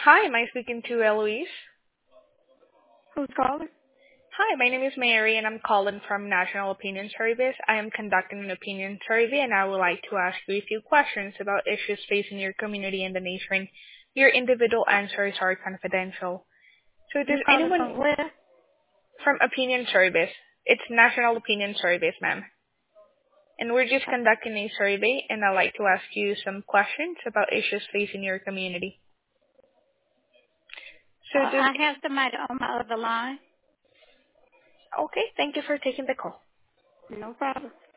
Hi, am I speaking to Eloise? Who's calling? Hi, my name is Mary and I'm calling from National Opinion Service. I am conducting an opinion survey and I would like to ask you a few questions about issues facing your community and the nation. Your individual answers are confidential. So You does calling anyone from where? from Opinion Service? It's National Opinion Service, ma'am. And we're just conducting a survey and I'd like to ask you some questions about issues facing your community. So does I have somebody on my other line. okay, thank you for taking the call. No problem.